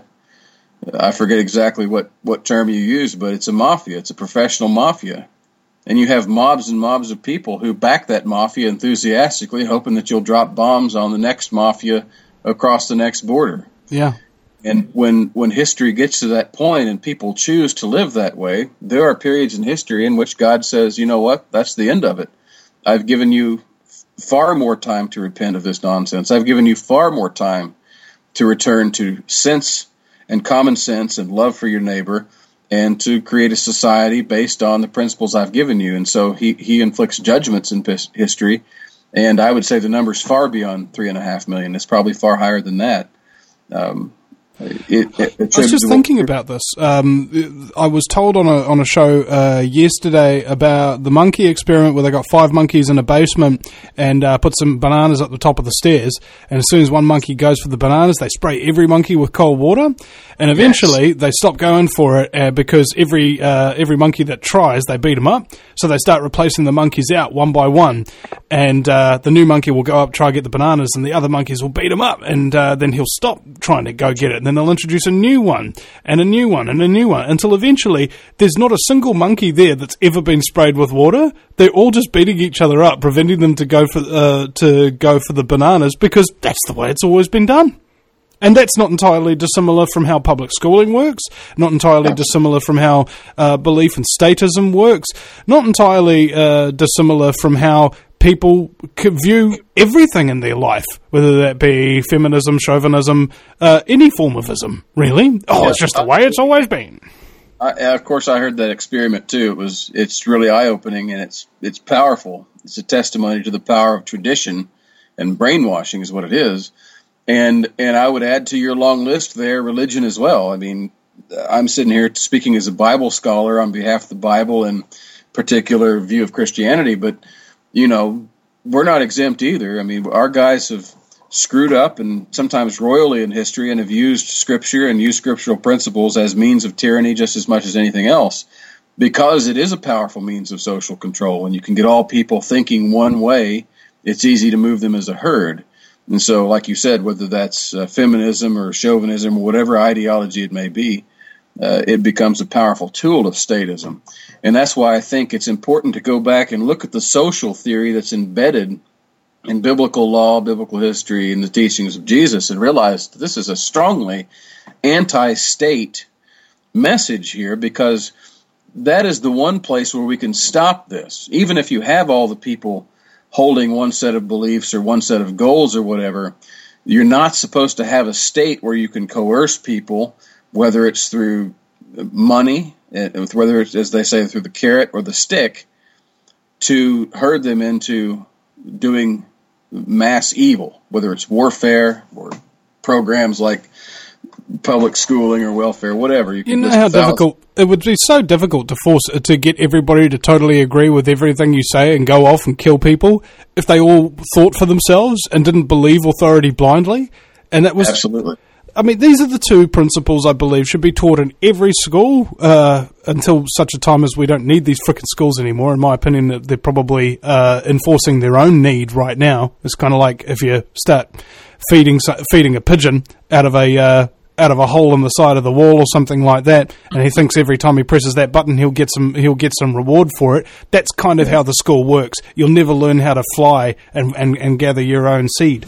Speaker 3: I forget exactly what, what term you use, but it's a mafia. It's a professional mafia. And you have mobs and mobs of people who back that mafia enthusiastically, hoping that you'll drop bombs on the next mafia across the next border.
Speaker 2: Yeah.
Speaker 3: And when, when history gets to that point and people choose to live that way, there are periods in history in which God says, you know what, that's the end of it. I've given you far more time to repent of this nonsense. I've given you far more time to return to sense and common sense and love for your neighbor, and to create a society based on the principles I've given you. And so he, he inflicts judgments in history, and I would say the number's far beyond three and a half million. It's probably far higher than that. Um, It, it, it
Speaker 2: I was just thinking about this. Um, I was told on a on a show uh, yesterday about the monkey experiment, where they got five monkeys in a basement and uh, put some bananas at the top of the stairs. And as soon as one monkey goes for the bananas, they spray every monkey with cold water. And eventually, yes. they stop going for it uh, because every uh, every monkey that tries, they beat them up. So they start replacing the monkeys out one by one. And uh, the new monkey will go up, try to get the bananas, and the other monkeys will beat him up. And uh, then he'll stop trying to go get it. And then they'll introduce a new one, and a new one, and a new one, until eventually there's not a single monkey there that's ever been sprayed with water. They're all just beating each other up, preventing them to go for uh, to go for the bananas, because that's the way it's always been done. And that's not entirely dissimilar from how public schooling works, not entirely dissimilar from how uh, belief in statism works, not entirely uh, dissimilar from how people could view everything in their life, whether that be feminism, chauvinism, uh, any form of ism, really. Oh, yeah, it's just the way it's always been.
Speaker 3: I, of course, I heard that experiment too. It was, it's really eye-opening, and it's it's powerful. It's a testimony to the power of tradition, and brainwashing is what it is. And and I would add to your long list there religion as well. I mean, I'm sitting here speaking as a Bible scholar on behalf of the Bible and particular view of Christianity, but you know, we're not exempt either. I mean, our guys have screwed up, and sometimes royally in history, and have used Scripture and used scriptural principles as means of tyranny just as much as anything else, because it is a powerful means of social control. When you can get all people thinking one way, it's easy to move them as a herd. And so, like you said, whether that's uh, feminism or chauvinism or whatever ideology it may be, uh, it becomes a powerful tool of statism. And that's why I think it's important to go back and look at the social theory that's embedded in biblical law, biblical history, and the teachings of Jesus, and realize that this is a strongly anti-state message here, because that is the one place where we can stop this. Even if you have all the people holding one set of beliefs or one set of goals or whatever, you're not supposed to have a state where you can coerce people, whether it's through money, whether it's, as they say, through the carrot or the stick, to herd them into doing mass evil, whether it's warfare or programs like public schooling or welfare, whatever. You, can
Speaker 2: you know how difficult it would be. So difficult to force to get everybody to totally agree with everything you say and go off and kill people if they all thought for themselves and didn't believe authority blindly. And that was
Speaker 3: absolutely.
Speaker 2: I mean, these are the two principles I believe should be taught in every school uh, until such a time as we don't need these frickin' schools anymore. In my opinion, they're probably uh, enforcing their own need right now. It's kind of like if you start feeding feeding a pigeon out of a uh, out of a hole in the side of the wall or something like that, and he thinks every time he presses that button he'll get some he'll get some reward for it. That's kind of how the school works. You'll never learn how to fly and, and, and gather your own seed.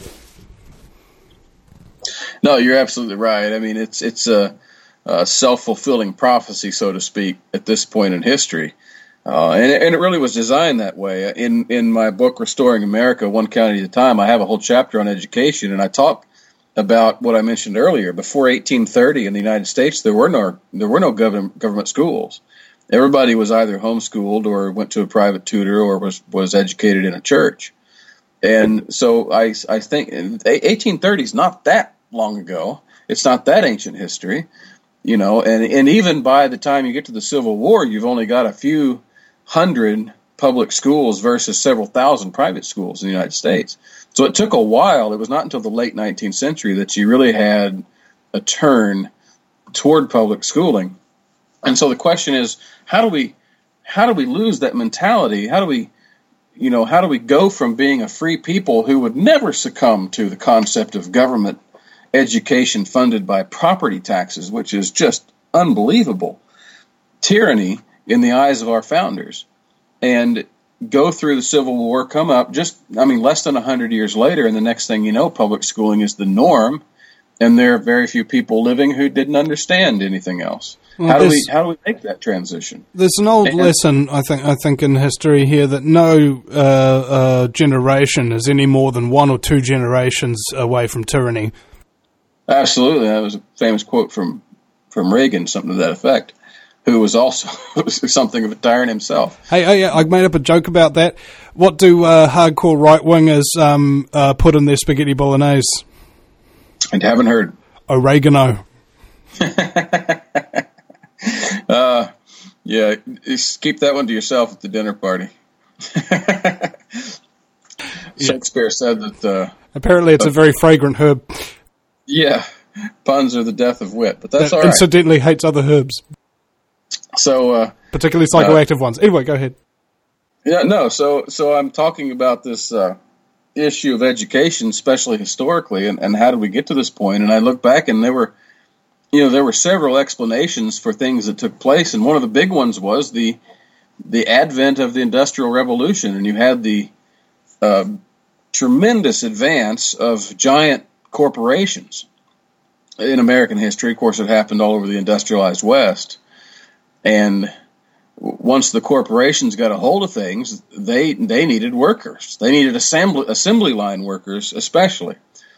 Speaker 3: No, you're absolutely right. I mean, it's it's a, a self-fulfilling prophecy, so to speak, at this point in history. Uh, and, and it really was designed that way. In in my book, Restoring America, One County at a Time, I have a whole chapter on education, and I talk about what I mentioned earlier. Before eighteen thirty in the United States, there were no there were no government government schools. Everybody was either homeschooled or went to a private tutor or was, was educated in a church. And so I, I think eighteen thirty is not that long ago. It's not that ancient history, you know, and, and even by the time you get to the Civil War, you've only got a few hundred public schools versus several thousand private schools in the United States. So it took a while. It was not until the late nineteenth century that you really had a turn toward public schooling. And so the question is, how do we how do we lose that mentality? How do we you know, how do we go from being a free people who would never succumb to the concept of government education funded by property taxes, which is just unbelievable tyranny in the eyes of our founders, and go through the Civil War, come up just, I mean, less than one hundred years later, and the next thing you know, public schooling is the norm, and there are very few people living who didn't understand anything else. Well, how do we how do we make that transition?
Speaker 2: There's an old and, lesson, I think, I think in history here that no uh, uh, generation is any more than one or two generations away from tyranny.
Speaker 3: Absolutely, that was a famous quote from from Reagan, something to that effect, who was also something of a tyrant himself.
Speaker 2: Hey, hey, I made up a joke about that. What do uh, hardcore right wingers um, uh, put in their spaghetti bolognese?
Speaker 3: I haven't heard.
Speaker 2: Oregano.
Speaker 3: uh, yeah, keep that one to yourself at the dinner party. Shakespeare said that. Uh,
Speaker 2: Apparently, it's uh, a very fragrant herb.
Speaker 3: Yeah, puns are the death of wit, but that's
Speaker 2: that
Speaker 3: all right.
Speaker 2: Incidentally, hates other herbs.
Speaker 3: So, uh,
Speaker 2: particularly psychoactive uh, ones. Anyway, go ahead.
Speaker 3: Yeah, no. So, so I'm talking about this uh, issue of education, especially historically, and, and how did we get to this point? And I look back, and there were, you know, there were several explanations for things that took place, and one of the big ones was the the advent of the Industrial Revolution, and you had the uh, tremendous advance of giant corporations in American history. Of course, it happened all over the industrialized West. And once the corporations got a hold of things, they they needed workers. They needed assembly assembly line workers, especially.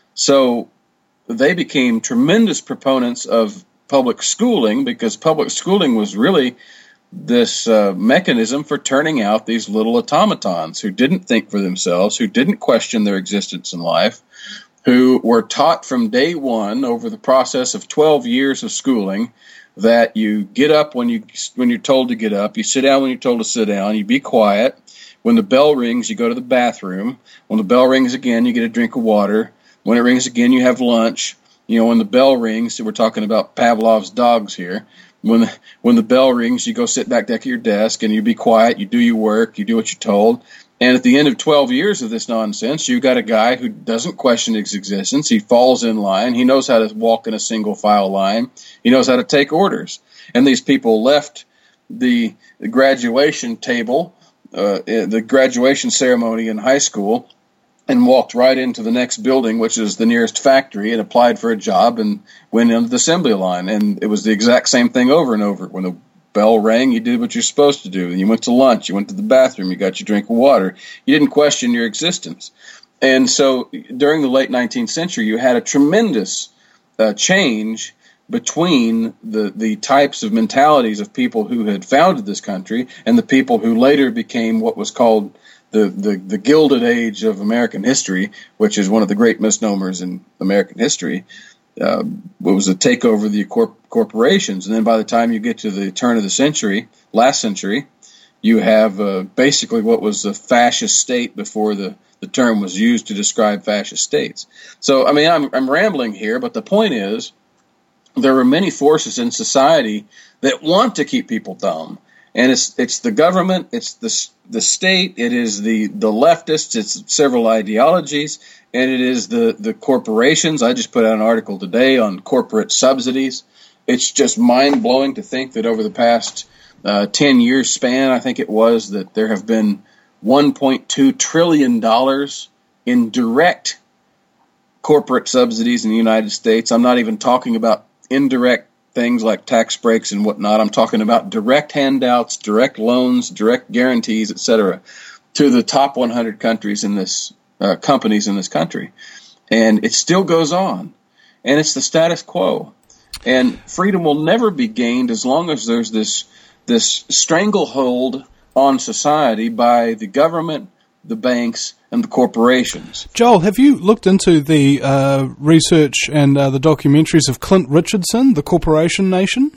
Speaker 3: So they became tremendous proponents of public schooling, because public schooling was really this uh, mechanism for turning out these little automatons who didn't think for themselves, who didn't question their existence in life, who were taught from day one over the process of twelve years of schooling that you get up when you when you're told to get up, you sit down when you're told to sit down, you be quiet. When the bell rings, you go to the bathroom. When the bell rings again, you get a drink of water. When it rings again, you have lunch. You know, when the bell rings, so we're talking about Pavlov's dogs here. When the, when the bell rings, you go sit back at your desk and you be quiet, you do your work, you do what you're told. And at the end of twelve years of this nonsense, you got a guy who doesn't question his existence. He falls in line. He knows how to walk in a single file line. He knows how to take orders. And these people left the, the graduation table, uh, the graduation ceremony in high school, and walked right into the next building, which is the nearest factory, and applied for a job and went into the assembly line. And it was the exact same thing over and over. When the bell rang, you did what you're supposed to do. And you went to lunch, you went to the bathroom, you got your drink of water. You didn't question your existence. And so during the late nineteenth century, you had a tremendous uh, change between the, the types of mentalities of people who had founded this country and the people who later became what was called the, the, the Gilded Age of American history, which is one of the great misnomers in American history. Uh, it was a takeover of the corp- corporations. And then by the time you get to the turn of the century, last century, you have uh, basically what was a fascist state before the, the term was used to describe fascist states. So, I mean, I'm, I'm rambling here, but the point is there are many forces in society that want to keep people dumb. And it's it's the government, it's the the state, it is the, the leftists, it's several ideologies, and it is the, the corporations. I just put out an article today on corporate subsidies. It's just mind-blowing to think that over the past uh, ten-year span, I think it was, that there have been one point two trillion dollars in direct corporate subsidies in the United States. I'm not even talking about indirect things like tax breaks and whatnot. I'm talking about direct handouts, direct loans, direct guarantees, et cetera, to the top one hundred countries in this uh, companies in this country, and it still goes on, and it's the status quo. And freedom will never be gained as long as there's this this stranglehold on society by the government, the banks, and the corporations.
Speaker 2: Joel, have you looked into the uh, research and uh, the documentaries of Clint Richardson, The Corporation Nation?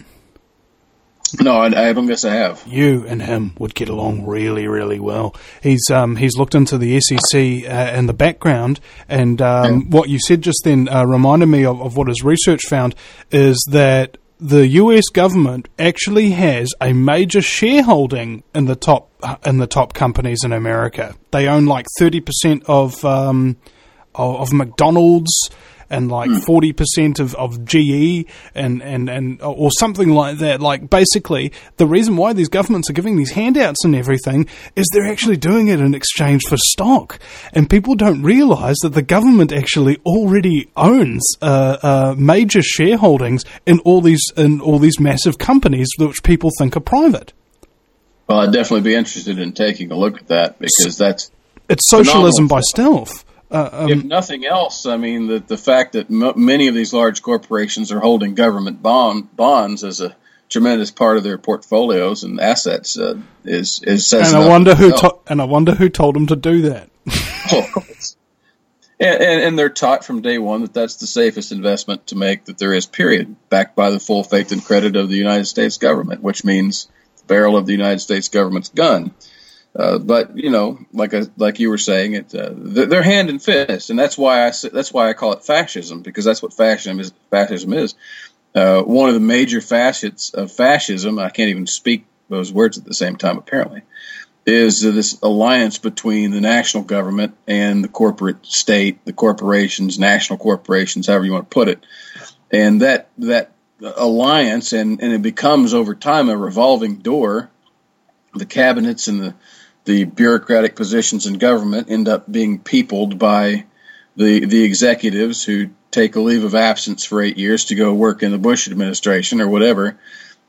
Speaker 3: No, I, I don't guess I have.
Speaker 2: You and him would get along really, really well. He's um, he's looked into the S E C uh, and the background, and um, yeah. what you said just then uh, reminded me of, of what his research found, is that the U S government actually has a major shareholding in the top in the top companies in America. They own like thirty percent of um, of, of McDonald's and like forty percent of, of G E and, and, and or something like that. Like basically the reason why these governments are giving these handouts and everything is they're actually doing it in exchange for stock. And people don't realize that the government actually already owns uh, uh, major shareholdings in all these in all these massive companies which people think are private.
Speaker 3: Well, I'd definitely be interested in taking a look at that, because that's
Speaker 2: it's socialism by stealth. Uh, um,
Speaker 3: if nothing else, I mean, the, the fact that m- many of these large corporations are holding government bond, bonds as a tremendous part of their portfolios and assets uh, is is says
Speaker 2: and I wonder who to- and I wonder who told them to do that.
Speaker 3: Oh, of course. And, and, and they're taught from day one that that's the safest investment to make that there is, period, backed by the full faith and credit of the United States government, which means the barrel of the United States government's gun. Uh, but you know, like I, like you were saying, it uh, they're hand in fist, and that's why I that's why I call it fascism, because that's what fascism is. Fascism is uh, one of the major facets of fascism. I can't even speak those words at the same time. Apparently, is uh, this alliance between the national government and the corporate state, the corporations, national corporations, however you want to put it, and that that alliance, and, and it becomes over time a revolving door. The cabinets and the The bureaucratic positions in government end up being peopled by the the executives who take a leave of absence for eight years to go work in the Bush administration or whatever,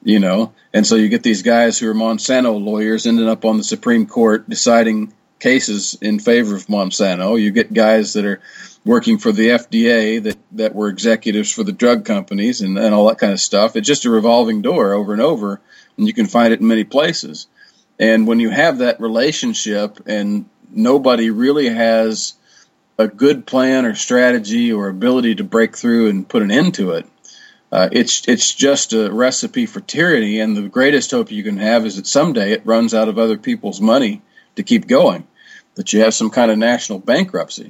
Speaker 3: you know, and so you get these guys who are Monsanto lawyers ending up on the Supreme Court deciding cases in favor of Monsanto. You get guys that are working for the F D A that, that were executives for the drug companies and, and all that kind of stuff. It's just a revolving door over and over, and you can find it in many places. And when you have that relationship and nobody really has a good plan or strategy or ability to break through and put an end to it, uh, it's it's just a recipe for tyranny. And the greatest hope you can have is that someday it runs out of other people's money to keep going, that you have some kind of national bankruptcy.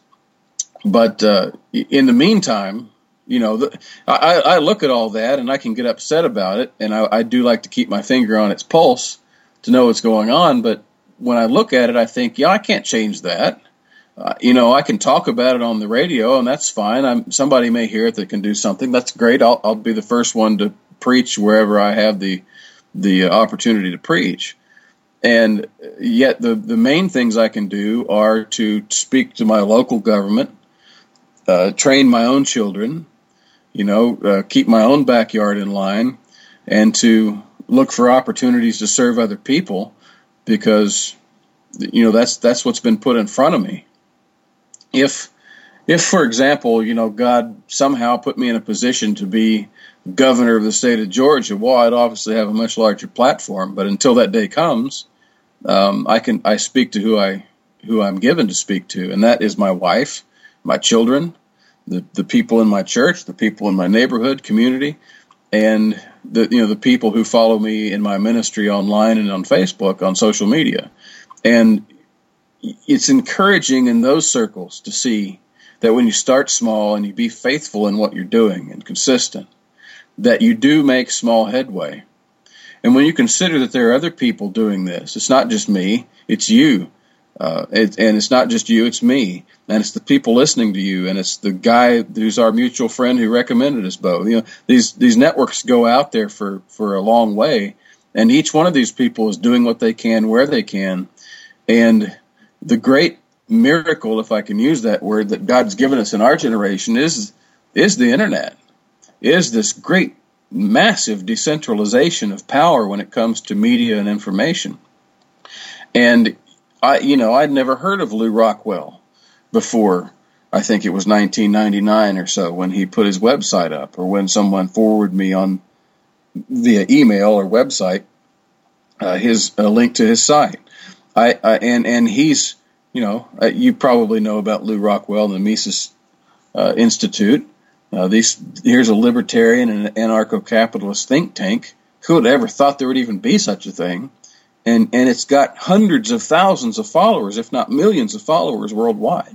Speaker 3: But uh, in the meantime, you know, the, I, I look at all that and I can get upset about it, and I, I do like to keep my finger on its pulse to know what's going on. But when I look at it, I think, yeah, I can't change that. Uh, you know, I can talk about it on the radio, and that's fine. I'm, somebody may hear it that can do something. That's great. I'll, I'll be the first one to preach wherever I have the the opportunity to preach. And yet the, the main things I can do are to speak to my local government, uh, train my own children, you know, uh, keep my own backyard in line, and to look for opportunities to serve other people, because, you know, that's that's what's been put in front of me. If, if for example, you know, God somehow put me in a position to be governor of the state of Georgia, well, I'd obviously have a much larger platform. But until that day comes, um, I can I speak to who I who I'm given to speak to, and that is my wife, my children, the the people in my church, the people in my neighborhood, community, and the you know the people who follow me in my ministry online and on Facebook, on social media. And it's encouraging in those circles to see that when you start small and you be faithful in what you're doing and consistent, that you do make small headway. And when you consider that there are other people doing this, it's not just me, it's you. Uh, it, and it's not just you, it's me. And it's the people listening to you, and it's the guy who's our mutual friend who recommended us both. You know, these these networks go out there for, for a long way, and each one of these people is doing what they can where they can. And the great miracle, if I can use that word, that God's given us in our generation is is the internet, is this great, massive decentralization of power when it comes to media and information. And I, you know, I'd never heard of Lew Rockwell before. I think it was nineteen ninety-nine or so when he put his website up, or when someone forwarded me on via email or website uh, his a link to his site. I, I and and he's, you know, uh, you probably know about Lew Rockwell and the Mises uh, Institute. Uh, these here's a libertarian and anarcho-capitalist think tank. Who would ever thought there would even be such a thing? And and it's got hundreds of thousands of followers, if not millions of followers worldwide.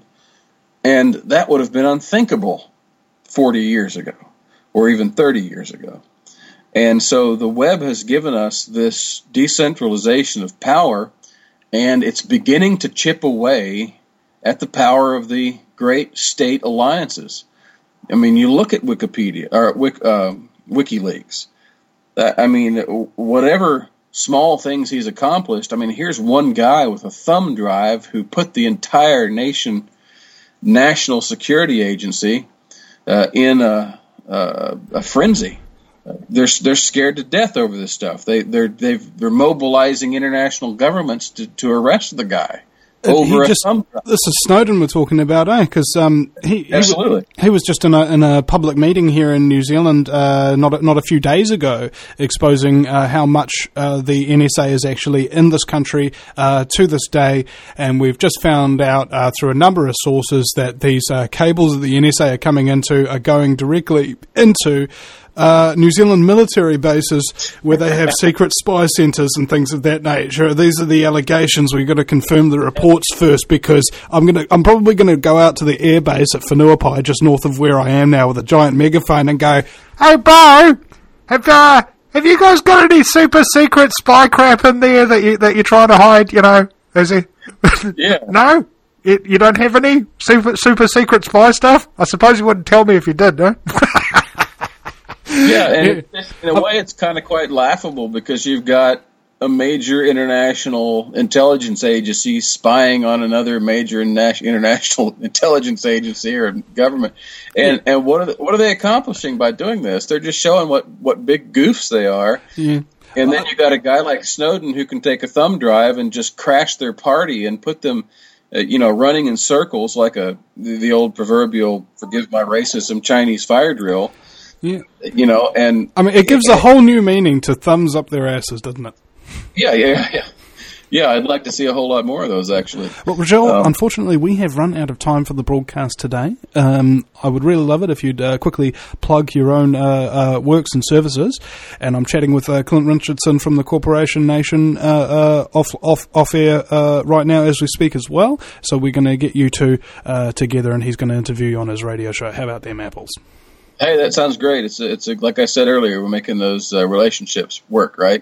Speaker 3: And that would have been unthinkable forty years ago, or even thirty years ago. And so the web has given us this decentralization of power, and it's beginning to chip away at the power of the great state alliances. I mean, you look at Wikipedia or uh, WikiLeaks. Uh, I mean, whatever small things he's accomplished. I mean, here's one guy with a thumb drive who put the entire nation, national security agency, uh, in a, a, a frenzy. Uh, they're they're scared to death over this stuff. They they're they've, they're mobilizing international governments to, to arrest the guy. Over
Speaker 2: he just, this is Snowden we're talking about, eh? Because um, he,
Speaker 3: Absolutely.
Speaker 2: he he was just in a in a public meeting here in New Zealand uh, not a, not a few days ago, exposing uh, how much uh, the N S A is actually in this country uh, to this day, and we've just found out uh, through a number of sources that these uh, cables that the N S A are coming into are going directly into Uh, New Zealand military bases where they have secret spy centres and things of that nature. These are the allegations. We've got to confirm the reports first, because I'm gonna, I'm probably going to go out to the air base at Whenuapai, just north of where I am now, with a giant megaphone and go, "Hey, Bo, have uh, have you guys got any super secret spy crap in there that you that you're trying to hide? You know, is it?
Speaker 3: Yeah.
Speaker 2: No, it, you don't have any super super secret spy stuff. I suppose you wouldn't tell me if you did, no."
Speaker 3: Yeah, and it, in a way it's kind of quite laughable, because you've got a major international intelligence agency spying on another major international intelligence agency or government. And and what are the, what are they accomplishing by doing this? They're just showing what, what big goofs they are. Yeah. And then you got a guy like Snowden who can take a thumb drive and just crash their party and put them, uh, you know, running in circles like a the old proverbial, forgive my racism, Chinese fire drill. Yeah. You know, and
Speaker 2: I mean, it gives a whole new meaning to thumbs up their asses, doesn't it?
Speaker 3: Yeah, yeah, yeah. Yeah, I'd like to see a whole lot more of those, actually.
Speaker 2: Well, Rajel,
Speaker 3: um,
Speaker 2: unfortunately, we have run out of time for the broadcast today. Um, I would really love it if you'd uh, quickly plug your own uh, uh, works and services. And I'm chatting with uh, Clint Richardson from the Corporation Nation uh, uh, off, off, off air uh, right now as we speak as well. So we're going to get you two uh, together, and he's going to interview you on his radio show. How about them apples?
Speaker 3: Hey, that sounds great. It's a, it's a, like I said earlier, we're making those uh, relationships work, right?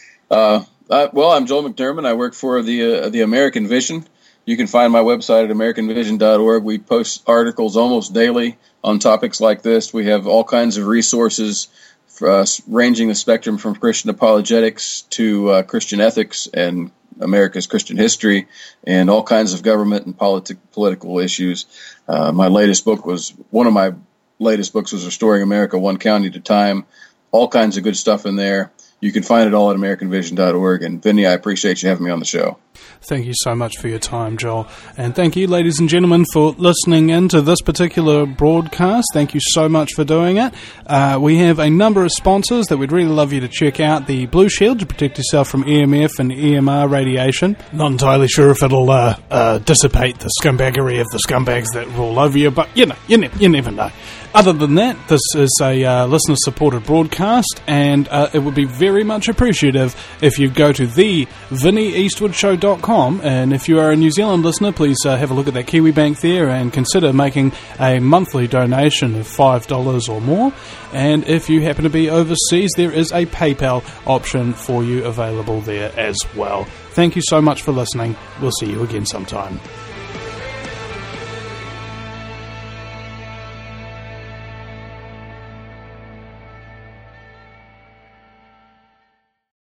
Speaker 3: Uh, uh, well, I'm Joel McDermott. I work for the uh, the American Vision. You can find my website at american vision dot org. We post articles almost daily on topics like this. We have all kinds of resources for us, ranging the spectrum from Christian apologetics to uh, Christian ethics and America's Christian history, and all kinds of government and politi- political issues. Uh, my latest book was one of my latest books was Restoring America One County at a Time. All kinds of good stuff in there. You can find it all at american vision dot org. And Vinny, I appreciate you having me on the show.
Speaker 2: Thank you so much for your time, Joel. And thank you, ladies and gentlemen, for listening in to this particular broadcast. Thank you so much for doing it. Uh, we have a number of sponsors that we'd really love you to check out. The Blue Shield to protect yourself from E M F and E M R radiation. Not entirely sure if it'll uh, uh, dissipate the scumbaggery of the scumbags that roll over you, but you know, you, ne- you never know. Other than that, this is a uh, listener-supported broadcast, and uh, it would be very much appreciative if you go to the vinny eastwood show dot com, and if you are a New Zealand listener, please uh, have a look at that Kiwi Bank there and consider making a monthly donation of five dollars or more. And if you happen to be overseas, there is a PayPal option for you available there as well. Thank you so much for listening. We'll see you again sometime.